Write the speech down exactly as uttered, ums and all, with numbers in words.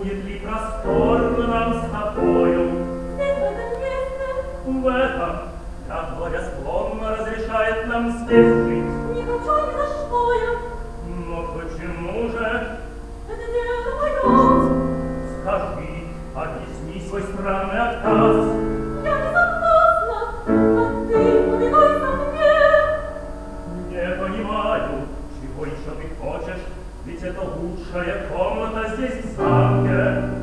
будет ли просторно нам с тобою? Где в этом месте? В этом, как благосклонно разрешает нам здесь жить. Не хочу ни за что я. Но почему же? Это дело мое. Скажи, объясни свой странный отказ. Я не согласна, а ты повинуйся мне. Не понимаю, чего еще ты хочешь, ведь это лучшая комната здесь в замке.